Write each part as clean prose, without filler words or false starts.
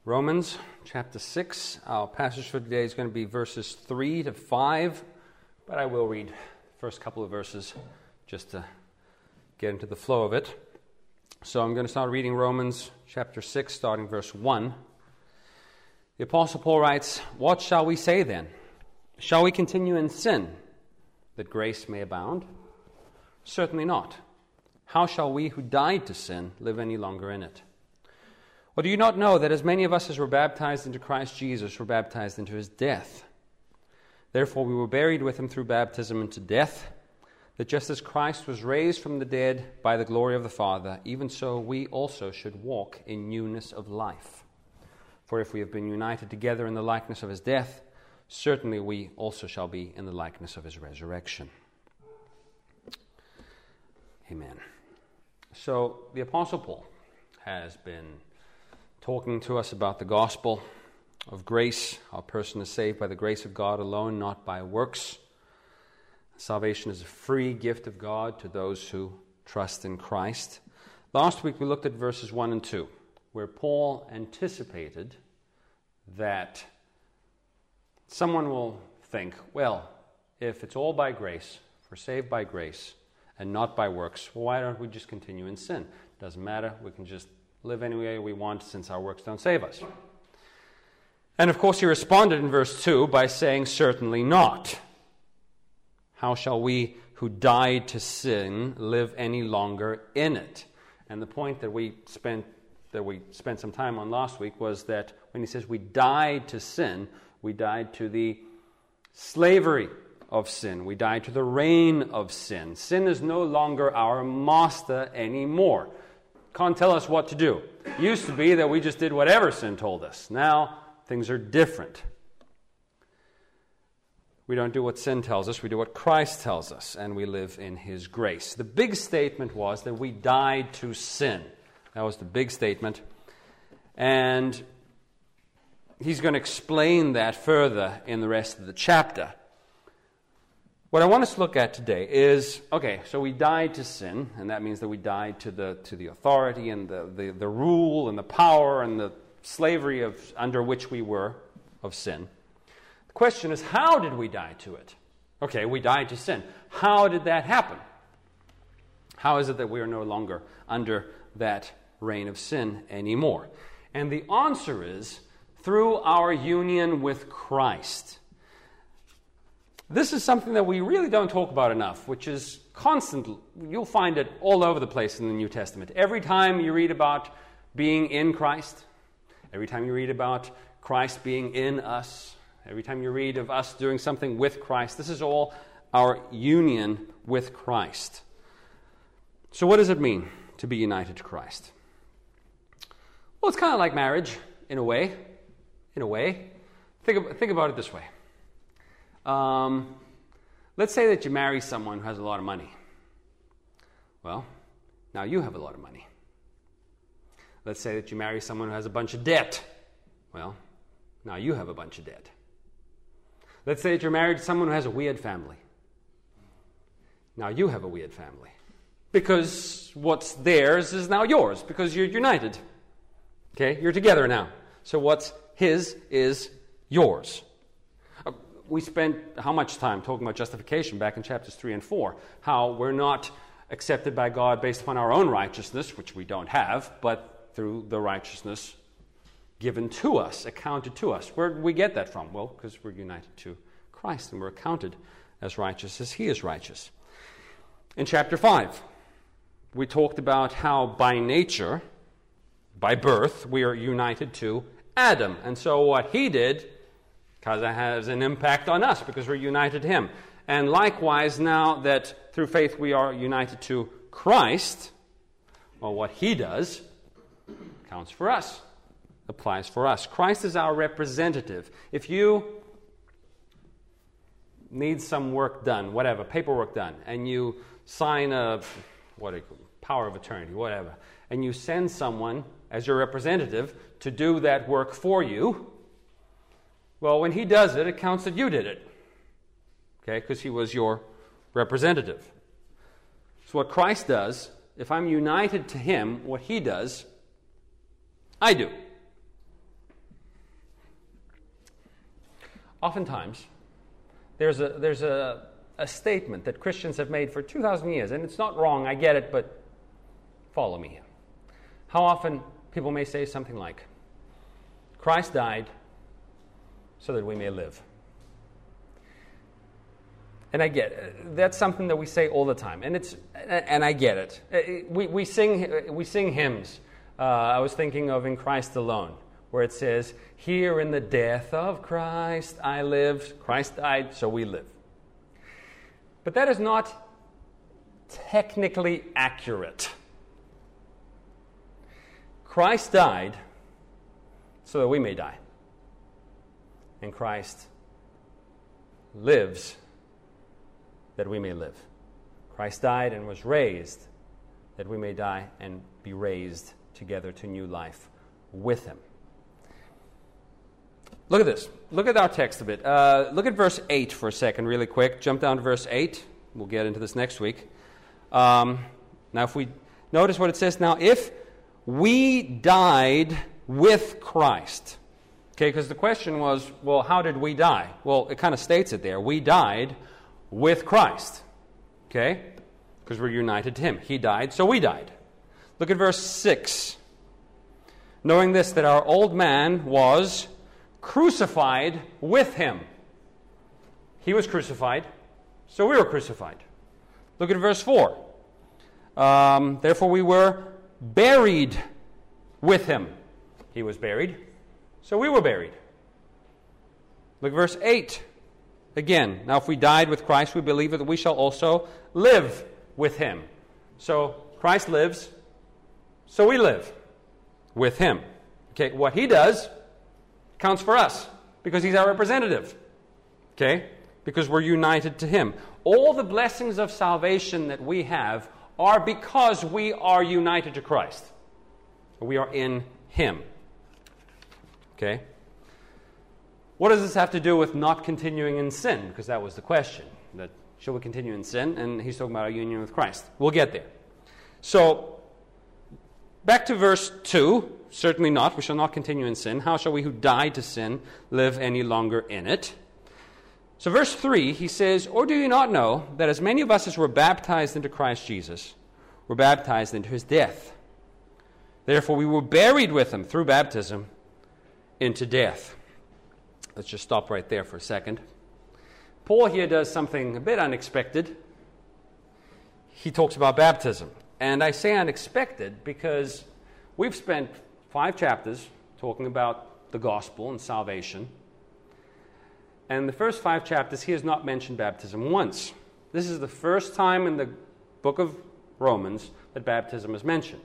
Romans chapter 6. Our passage for today is going to be verses 3 to 5, but I will read the first couple of verses just to get into the flow of it. So I'm going to start reading Romans chapter 6, starting verse 1. The Apostle Paul writes, "What shall we say then? Shall we continue in sin, that grace may abound? Certainly not. How shall we who died to sin live any longer in it? Or do you not know that as many of us as were baptized into Christ Jesus were baptized into his death? Therefore we were buried with him through baptism into death, that just as Christ was raised from the dead by the glory of the Father, even so we also should walk in newness of life. For if we have been united together in the likeness of his death, certainly we also shall be in the likeness of his resurrection." Amen. So the Apostle Paul has been talking to us about the gospel of grace. Our person is saved by the grace of God alone, not by works. Salvation is a free gift of God to those who trust in Christ. Last week we looked at verses 1 and 2, where Paul anticipated that someone will think, well, if it's all by grace, if we're saved by grace and not by works, well, why don't we just continue in sin? Doesn't matter, we can just live any way we want since our works don't save us. And of course he responded in verse 2 by saying, certainly not. How shall we who died to sin live any longer in it? And the point that we spent some time on last week was that when he says we died to sin, we died to the slavery of sin. We died to the reign of sin. Sin is no longer our master anymore. Can't tell us what to do. It used to be that we just did whatever sin told us. Now, things are different. We don't do what sin tells us, we do what Christ tells us, and we live in his grace. The big statement was that we died to sin. That was the big statement. And he's going to explain that further in the rest of the chapter. What I want us to look at today is, okay, so we died to sin, and that means that we died to the authority and the rule and the power and the slavery under which we were of sin. The question is, how did we die to it? Okay, we died to sin. How did that happen? How is it that we are no longer under that reign of sin anymore? And the answer is through our union with Christ. This is something that we really don't talk about enough, which is constant. You'll find it all over the place in the New Testament. Every time you read about being in Christ, every time you read about Christ being in us, every time you read of us doing something with Christ, this is all our union with Christ. So what does it mean to be united to Christ? Well, it's kind of like marriage, in a way. In a way. Think about it this way. Let's say that you marry someone who has a lot of money. Well, now you have a lot of money. Let's say that you marry someone who has a bunch of debt. Well, now you have a bunch of debt. Let's say that you're married to someone who has a weird family. Now you have a weird family. Because what's theirs is now yours, because you're united. Okay, you're together now. So what's his is yours. We spent how much time talking about justification back in chapters 3 and 4, how we're not accepted by God based upon our own righteousness, which we don't have, but through the righteousness given to us, accounted to us. Where did we get that from? Well, because we're united to Christ and we're accounted as righteous as he is righteous. In chapter 5, we talked about how by nature, by birth, we are united to Adam. And so what he did, because it has an impact on us, because we're united to him. And likewise, now that through faith we are united to Christ, well, what he does counts for us, applies for us. Christ is our representative. If you need some work done, whatever, paperwork done, and you sign power of attorney, whatever, and you send someone as your representative to do that work for you, well, when he does it, it counts that you did it. Okay, because he was your representative. So what Christ does, if I'm united to him, what he does, I do. oftentimes, there's a statement that Christians have made for 2,000 years, and it's not wrong, I get it, but follow me here. How often people may say something like, Christ died so that we may live. And I get it. That's something that we say all the time, and I get it. We sing hymns. I was thinking of In Christ Alone, where it says, "Here in the death of Christ I lived." Christ died, so we live. But that is not technically accurate. Christ died so that we may die. And Christ lives that we may live. Christ died and was raised that we may die and be raised together to new life with him. Look at this. Look at our text a bit. Look at verse 8 for a second really quick. Jump down to verse 8. We'll get into this next week. Now if we notice what it says, now if we died with Christ. Okay, because the question was, well, how did we die? Well, it kind of states it there. We died with Christ. Okay? Because we're united to him. He died, so we died. Look at verse 6. Knowing this, that our old man was crucified with him. He was crucified, so we were crucified. Look at verse 4. Therefore we were buried with him. He was buried, so we were buried. Look at verse 8. Again, now if we died with Christ, we believe that we shall also live with him. So Christ lives, so we live with him. Okay, what he does counts for us because he's our representative. Okay, because we're united to him. All the blessings of salvation that we have are because we are united to Christ. We are in him. Okay? What does this have to do with not continuing in sin? Because that was the question. That shall we continue in sin? And he's talking about our union with Christ. We'll get there. So, back to verse 2. Certainly not. We shall not continue in sin. How shall we who died to sin live any longer in it? So verse 3, he says, or do you not know that as many of us as were baptized into Christ Jesus were baptized into his death? Therefore we were buried with him through baptism into death. Let's just stop right there for a second. Paul here does something a bit unexpected. He talks about baptism. And I say unexpected because we've spent 5 chapters talking about the gospel and salvation. And in the first 5 chapters, he has not mentioned baptism once. This is the first time in the book of Romans that baptism is mentioned.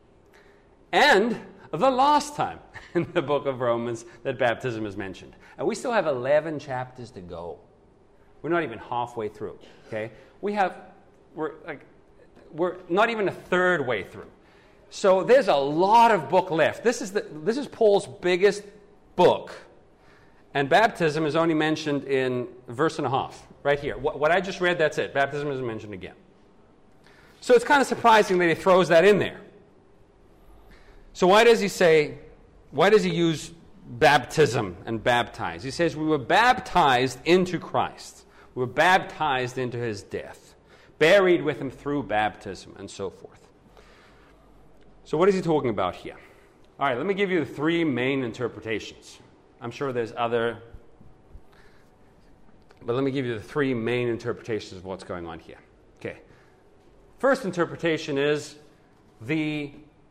And the last time in the book of Romans that baptism is mentioned. And we still have 11 chapters to go. We're not even halfway through. Okay? We're not even a third way through. So there's a lot of book left. This is Paul's biggest book. And baptism is only mentioned in verse and a half, right here. What I just read, that's it. Baptism isn't mentioned again. So it's kind of surprising that he throws that in there. So why does he use baptism and baptize? He says we were baptized into Christ. We were baptized into his death, buried with him through baptism, and so forth. So what is he talking about here? All right, let me give you the 3 main interpretations. I'm sure there's other, but let me give you the 3 main interpretations of what's going on here. Okay. First interpretation is the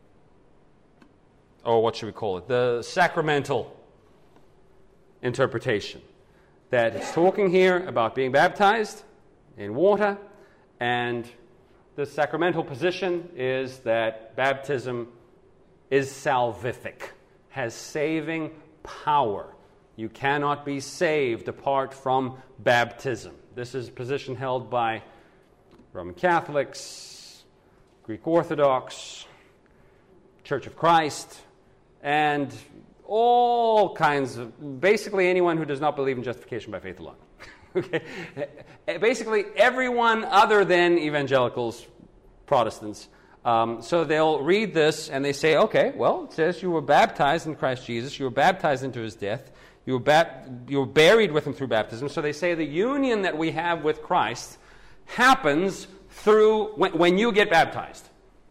sacramental interpretation. That it's talking here about being baptized in water, and the sacramental position is that baptism is salvific, has saving power. You cannot be saved apart from baptism. This is a position held by Roman Catholics, Greek Orthodox, Church of Christ, and all kinds of, basically anyone who does not believe in justification by faith alone. Okay? Basically everyone other than evangelicals, Protestants, So they'll read this and they say, okay, well, it says you were baptized in Christ Jesus, you were baptized into his death, you were buried with him through baptism. So they say the union that we have with Christ happens through when you get baptized.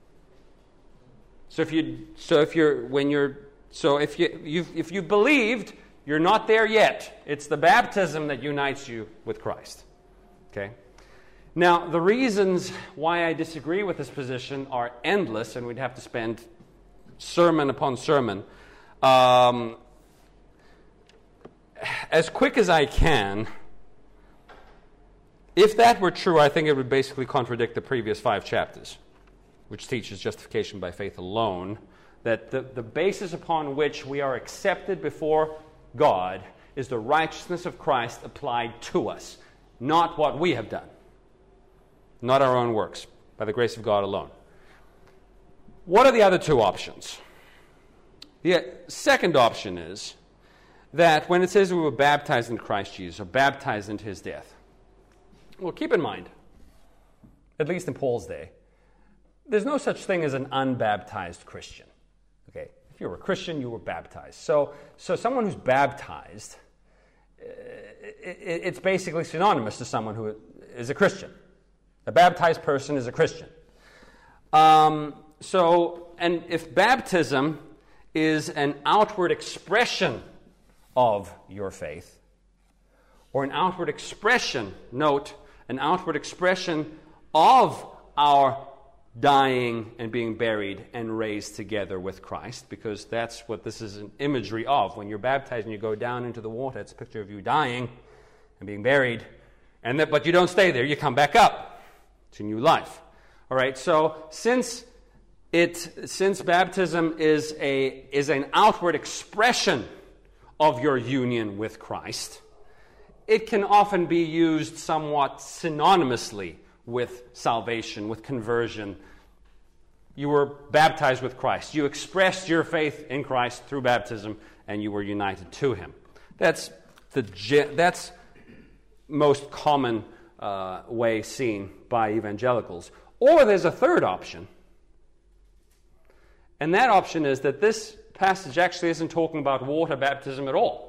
So if you've believed, you're not there yet. It's the baptism that unites you with Christ. Okay? Now, the reasons why I disagree with this position are endless, and we'd have to spend sermon upon sermon. As quick as I can, if that were true, I think it would basically contradict the previous 5 chapters, which teaches justification by faith alone, that the basis upon which we are accepted before God is the righteousness of Christ applied to us, not what we have done, not our own works, by the grace of God alone. What are the other 2 options? The second option is that when it says we were baptized in Christ Jesus, or baptized into his death, well, keep in mind, at least in Paul's day, there's no such thing as an unbaptized Christian. Okay, if you were a Christian, you were baptized. So someone who's baptized, it's basically synonymous to someone who is a Christian. A baptized person is a Christian. And if baptism is an outward expression of your faith, or an outward expression, note, an outward expression of our dying and being buried and raised together with Christ, because that's what this is an imagery of. When you're baptized and you go down into the water, it's a picture of you dying and being buried, but you don't stay there, you come back up to new life. All right, so since baptism is an outward expression of your union with Christ, it can often be used somewhat synonymously with salvation, with conversion. You were baptized with Christ. You expressed your faith in Christ through baptism, and you were united to him. That's most common way seen by evangelicals. Or there's a third option, and that option is that this passage actually isn't talking about water baptism at all.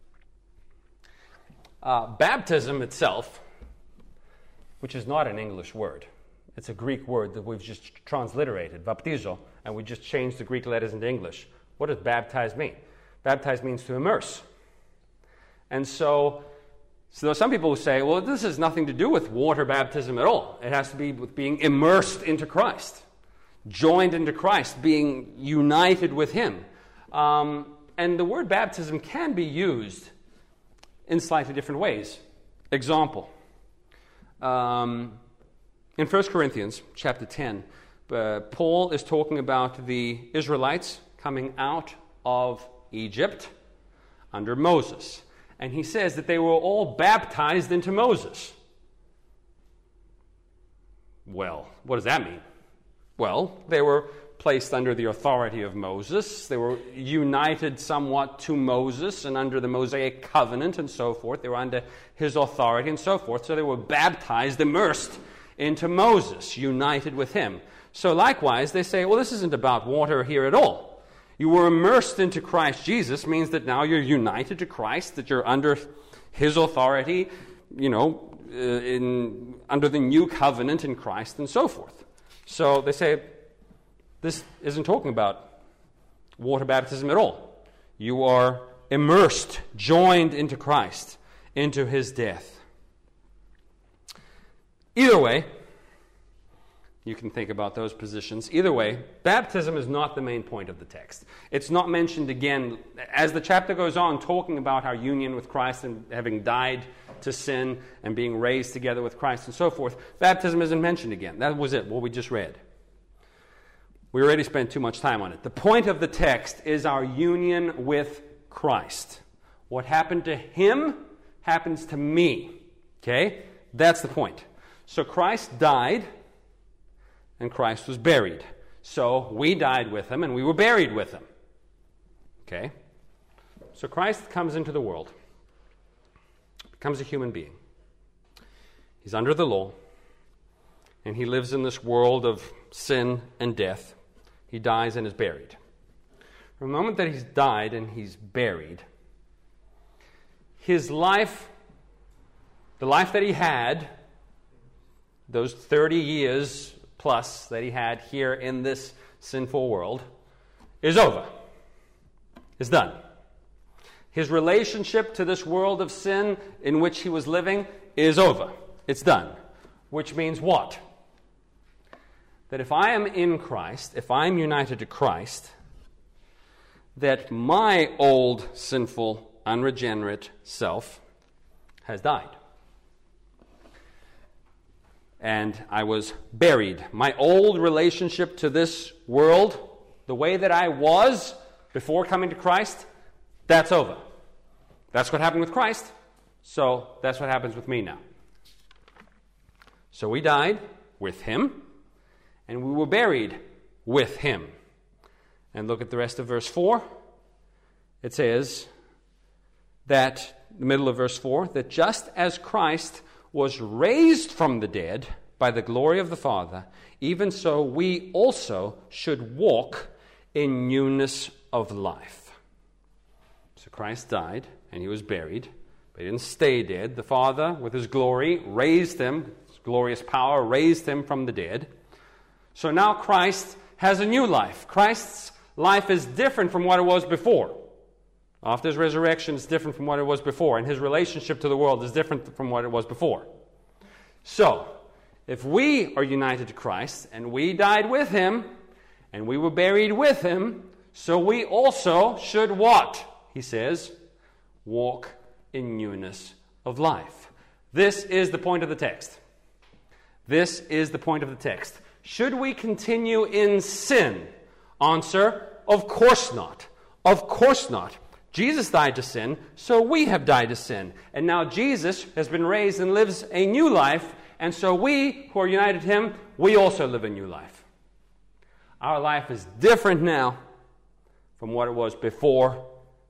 Baptism itself, which is not an English word, it's a Greek word that we've just transliterated, baptizo, and we just changed the Greek letters into English. What does baptize mean? Baptize means to immerse. And so there are some people who say, well, this has nothing to do with water baptism at all. It has to be with being immersed into Christ, joined into Christ, being united with him. And the word baptism can be used in slightly different ways. Example. In 1 Corinthians chapter 10, Paul is talking about the Israelites coming out of Egypt under Moses. And he says that they were all baptized into Moses. Well, what does that mean? Well, they were placed under the authority of Moses. They were united somewhat to Moses and under the Mosaic covenant and so forth. They were under his authority and so forth. So they were baptized, immersed into Moses, united with him. So likewise, they say, well, this isn't about water here at all. You were immersed into Christ Jesus means that now you're united to Christ, that you're under his authority, under the new covenant in Christ and so forth. So they say, this isn't talking about water baptism at all. You are immersed, joined into Christ, into his death. Either way, you can think about those positions. Either way, baptism is not the main point of the text. It's not mentioned again. As the chapter goes on, talking about our union with Christ and having died to sin and being raised together with Christ and so forth, baptism isn't mentioned again. That was it, what we just read. We already spent too much time on it. The point of the text is our union with Christ. What happened to him happens to me. Okay? That's the point. So Christ died, and Christ was buried. So we died with him, and we were buried with him. Okay? So Christ comes into the world, becomes a human being. He's under the law, and he lives in this world of sin and death. He dies and is buried. From the moment that he's died and he's buried, his life, the life that he had, those 30 years plus that he had here in this sinful world, is over. It's done. His relationship to this world of sin in which he was living is over. It's done. Which means what? That if I am in Christ, if I am united to Christ, that my old, sinful, unregenerate self has died. And I was buried. My old relationship to this world, the way that I was before coming to Christ, that's over. That's what happened with Christ, so that's what happens with me now. So we died with him, and we were buried with him. And look at the rest of verse 4. It says that, the middle of verse 4, that just as Christ was raised from the dead by the glory of the Father, even so we also should walk in newness of life. So Christ died, and he was buried, but he didn't stay dead. The Father, with his glory, raised him, his glorious power, raised him from the dead. So now Christ has a new life. Christ's life is different from what it was before. After his resurrection, it's different from what it was before, and his relationship to the world is different from what it was before. So, if we are united to Christ, and we died with him, and we were buried with him, so we also should what? He says, walk in newness of life. This is the point of the text. This is the point of the text. Should we continue in sin? Answer, of course not. Of course not. Jesus died to sin, so we have died to sin. And now Jesus has been raised and lives a new life, and so we, who are united to him, we also live a new life. Our life is different now from what it was before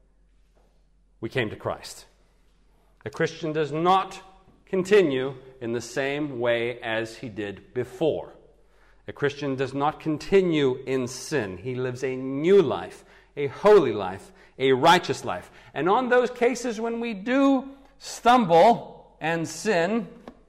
we came to Christ. A Christian does not continue in the same way as he did before. A Christian does not continue in sin. He lives a new life, a holy life, a righteous life. And on those cases when we do stumble and sin,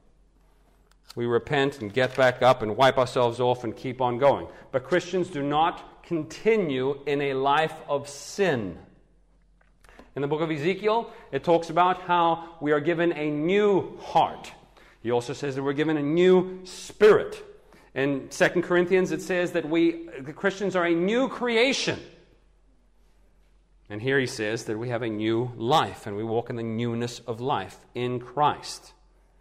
we repent and get back up and wipe ourselves off and keep on going. But Christians do not continue in a life of sin. In the book of Ezekiel, it talks about how we are given a new heart. He also says that we're given a new spirit. In 2 Corinthians, it says that the Christians are a new creation. And here he says that we have a new life, and we walk in the newness of life in Christ.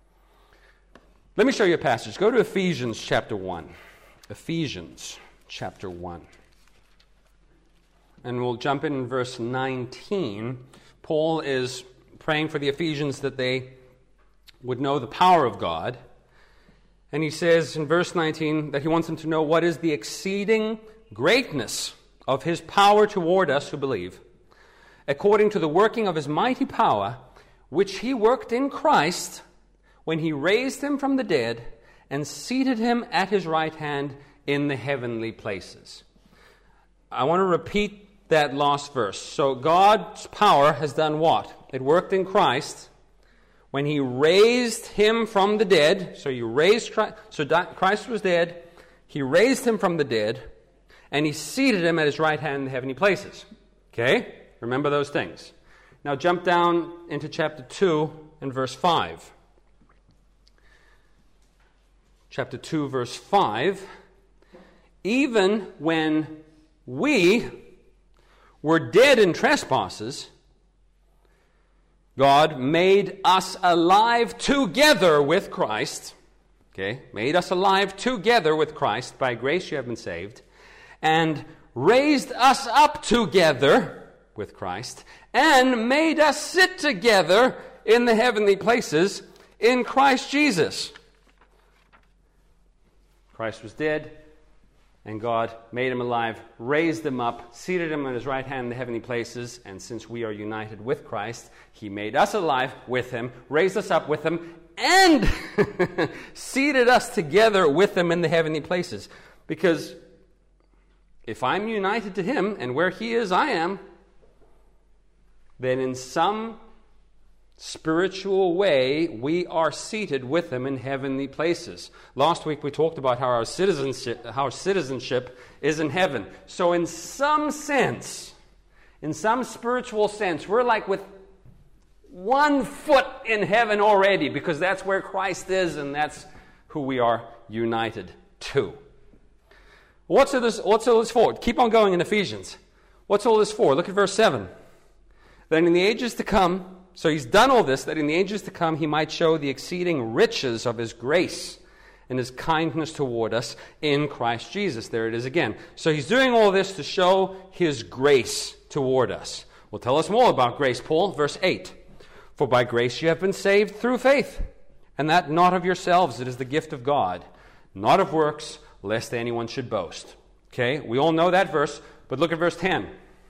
Let me show you a passage. Go to Ephesians chapter 1. Ephesians chapter 1. And we'll jump in verse 19. Paul is praying for the Ephesians that they would know the power of God. And he says in verse 19 that he wants them to know what is the exceeding greatness of his power toward us who believe, according to the working of his mighty power, which he worked in Christ when he raised him from the dead and seated him at his right hand in the heavenly places. I want to repeat that last verse. So God's power has done what? It worked in Christ when he raised him from the dead. So Christ was dead. He raised him from the dead, and he seated him at his right hand in the heavenly places. Okay? Remember those things. Now jump down into chapter 2 and verse 5. Chapter 2, verse 5. Even when we were dead in trespasses, God made us alive together with Christ. Okay? Made us alive together with Christ. By grace you have been saved. And raised us up together with Christ, and made us sit together in the heavenly places in Christ Jesus. Christ was dead, and God made him alive, raised him up, seated him on his right hand in the heavenly places, and since we are united with Christ, he made us alive with him, raised us up with him, and seated us together with him in the heavenly places. Because if I'm united to him, and where he is, I am, then in some spiritual way, we are seated with him in heavenly places. Last week we talked about how our citizenship is in heaven. So in some sense, in some spiritual sense, we're like with one foot in heaven already, because that's where Christ is, and that's who we are united to. What's all this for? Keep on going in Ephesians. What's all this for? Look at verse 7. Then in the ages to come, so he's done all this, that in the ages to come he might show the exceeding riches of his grace and his kindness toward us in Christ Jesus. There it is again. So he's doing all this to show his grace toward us. Well, tell us more about grace, Paul. Verse 8. For by grace you have been saved through faith, and that not of yourselves, it is the gift of God, not of works, lest anyone should boast. Okay, we all know that verse, but look at verse 10.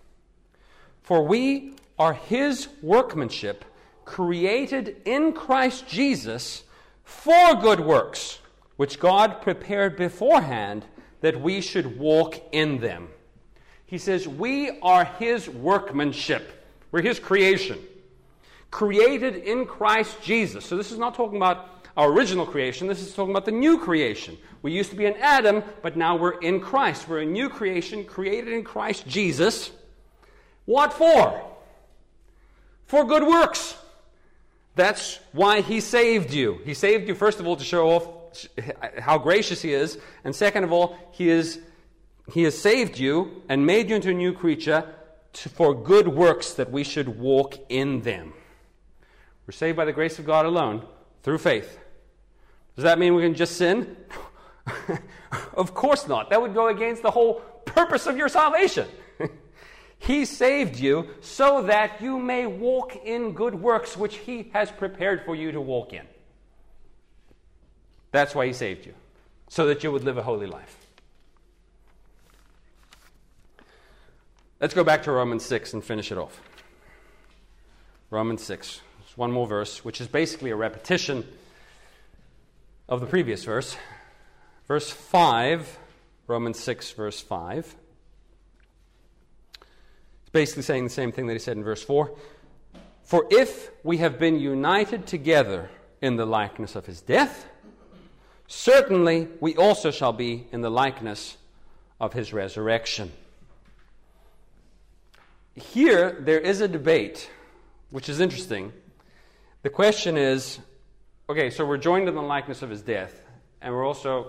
For we are his workmanship, created in Christ Jesus for good works, which God prepared beforehand that we should walk in them. He says we are his workmanship. We're his creation, created in Christ Jesus. So this is not talking about our original creation. This is talking about the new creation. We used to be in Adam, but now we're in Christ. We're a new creation, created in Christ Jesus. What for? For good works. That's why he saved you. He saved you, first of all, to show off how gracious he is. And second of all, he has saved you and made you into a new creature for good works, that we should walk in them. We're saved by the grace of God alone, through faith. Does that mean we can just sin? Of course not. That would go against the whole purpose of your salvation. He saved you so that you may walk in good works which he has prepared for you to walk in. That's why he saved you, so that you would live a holy life. Let's go back to Romans 6 and finish it off. Romans 6. There's one more verse, which is basically a repetition of the previous verse. Verse 5, Romans 6, verse 5. It's basically saying the same thing that he said in verse 4. For if we have been united together in the likeness of his death, certainly we also shall be in the likeness of his resurrection. Here, there is a debate, which is interesting. The question is, okay, so we're joined in the likeness of his death, and we're also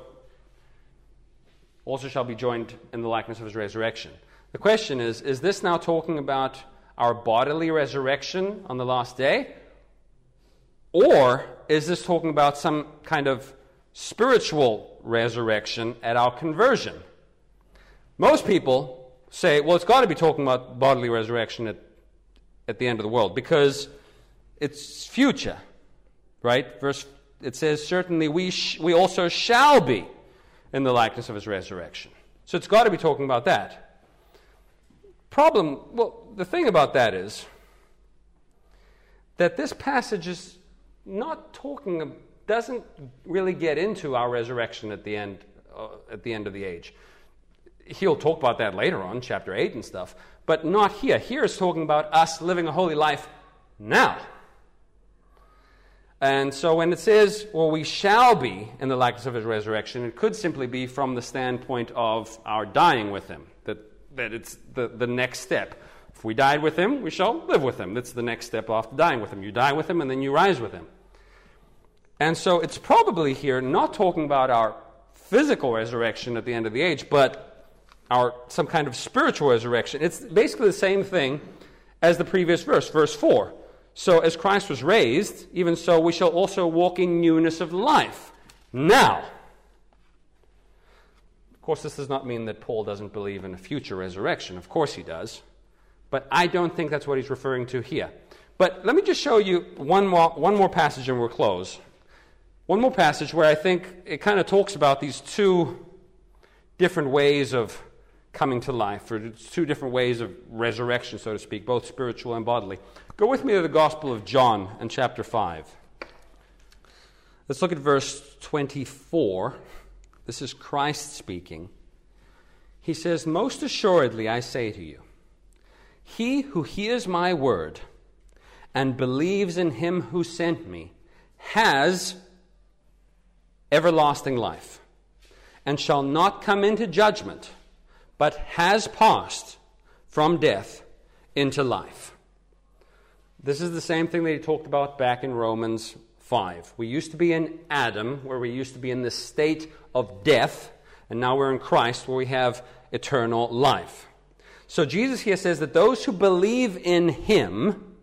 shall be joined in the likeness of his resurrection. The question is this now talking about our bodily resurrection on the last day? Or is this talking about some kind of spiritual resurrection at our conversion? Most people say, well, it's got to be talking about bodily resurrection at the end of the world, because it's future, right? It says, certainly we also shall be in the likeness of his resurrection. So it's got to be talking about that. The thing about that is that this passage is not doesn't really get into our resurrection at the end of the age. He'll talk about that later on, chapter 8 and stuff, but not here. Here it's talking about us living a holy life now. And so when it says, well, we shall be in the likeness of his resurrection, it could simply be from the standpoint of our dying with him, that it's the next step. If we died with him, we shall live with him. That's the next step after dying with him. You die with him, and then you rise with him. And so it's probably here not talking about our physical resurrection at the end of the age, but some kind of spiritual resurrection. It's basically the same thing as the previous verse, verse 4. So as Christ was raised, even so we shall also walk in newness of life. Now, of course, this does not mean that Paul doesn't believe in a future resurrection. Of course he does. But I don't think that's what he's referring to here. But let me just show you one more passage and we'll close. One more passage where I think it kind of talks about these two different ways of coming to life, or two different ways of resurrection, so to speak, both spiritual and bodily. Go with me to the Gospel of John in chapter 5. Let's look at verse 24. This is Christ speaking. He says, "Most assuredly I say to you, he who hears my word and believes in him who sent me has everlasting life, and shall not come into judgment, but has passed from death into life." This is the same thing that he talked about back in Romans 5. We used to be in Adam, where we used to be in this state of death, and now we're in Christ, where we have eternal life. So Jesus here says that those who believe in him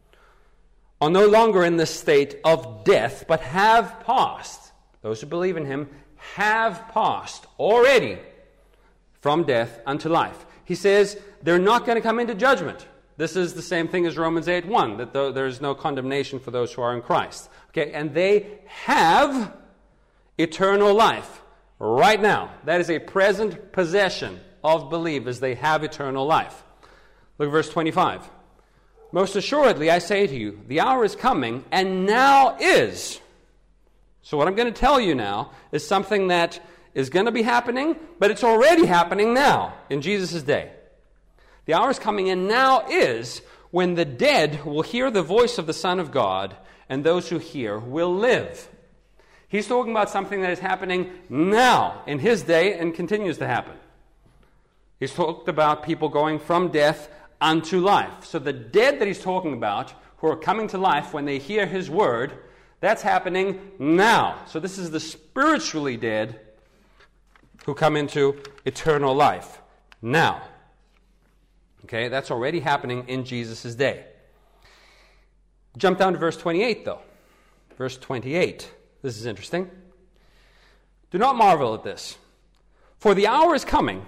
are no longer in this state of death, but have passed. Those who believe in him have passed already from death unto life. He says they're not going to come into judgment. This is the same thing as Romans 8:1, that there is no condemnation for those who are in Christ. Okay, and they have eternal life right now. That is a present possession of believers. They have eternal life. Look at verse 25. "Most assuredly I say to you, the hour is coming, and now is." So what I'm going to tell you now is something that is going to be happening, but it's already happening now in Jesus' day. The hour is coming, and now is, when the dead will hear the voice of the Son of God, and those who hear will live. He's talking about something that is happening now in his day and continues to happen. He's talked about people going from death unto life. So the dead that he's talking about, who are coming to life when they hear his word, that's happening now. So this is the spiritually dead who come into eternal life now. Okay, that's already happening in Jesus' day. Jump down to verse 28, though. Verse 28. This is interesting. "Do not marvel at this, for the hour is coming."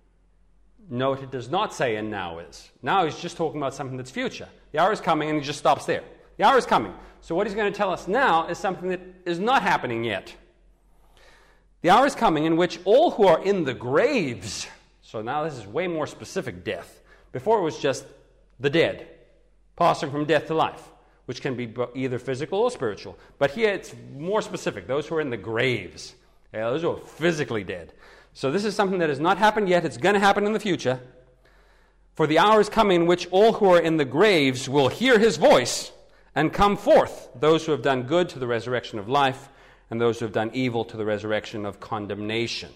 Note, it does not say "and now is." Now he's just talking about something that's future. The hour is coming, and he just stops there. The hour is coming. So what he's going to tell us now is something that is not happening yet. "The hour is coming in which all who are in the graves," so now this is way more specific death. Before it was just the dead, passing from death to life, which can be either physical or spiritual. But here it's more specific. Those who are in the graves, those who are physically dead. So this is something that has not happened yet. It's going to happen in the future. "For the hour is coming in which all who are in the graves will hear his voice and come forth, those who have done good to the resurrection of life, and those who have done evil to the resurrection of condemnation."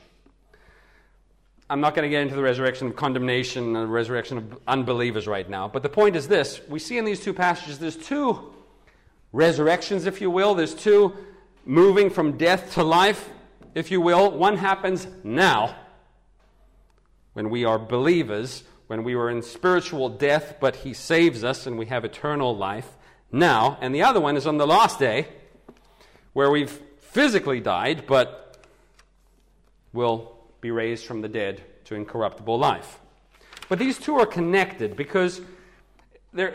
I'm not going to get into the resurrection of condemnation and the resurrection of unbelievers right now. But the point is this. We see in these two passages, there's two resurrections, if you will. There's two moving from death to life, if you will. One happens now, when we are believers, when we were in spiritual death, but he saves us and we have eternal life now. And the other one is on the last day, where we've physically died, but will be raised from the dead to incorruptible life. But these two are connected because the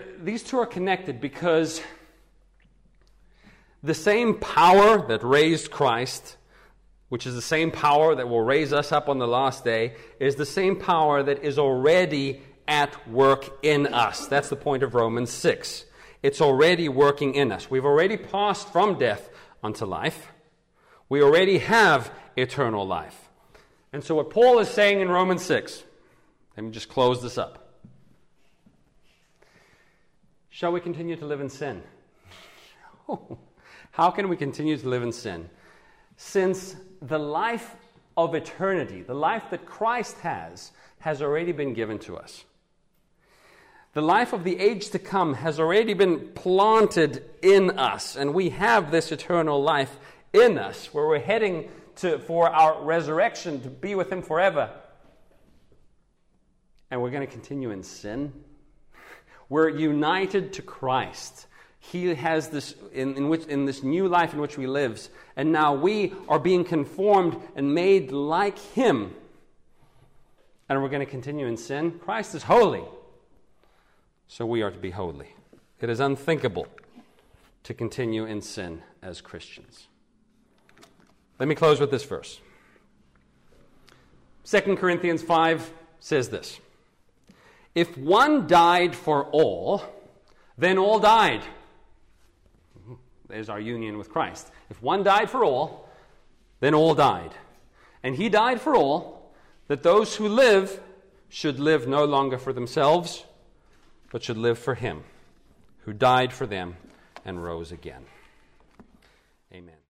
same power that raised Christ, which is the same power that will raise us up on the last day, is the same power that is already at work in us. That's the point of Romans 6. It's already working in us. We've already passed from death unto life. We already have eternal life. And so what Paul is saying in Romans 6, let me just close this up. Shall we continue to live in sin? How can we continue to live in sin? Since the life of eternity, the life that Christ has already been given to us. The life of the age to come has already been planted in us, and we have this eternal life in us, where we're heading for our resurrection, to be with him forever. And we're going to continue in sin. We're united to Christ. He has this in this new life in which we live, and now we are being conformed and made like him. And we're going to continue in sin. Christ is holy, so we are to be holy. It is unthinkable to continue in sin as Christians. Let me close with this verse. 2 Corinthians 5 says this: "If one died for all, then all died." There's our union with Christ. If one died for all, then all died. And he died for all, that those who live should live no longer for themselves, but should live for Him, who died for them and rose again. Amen.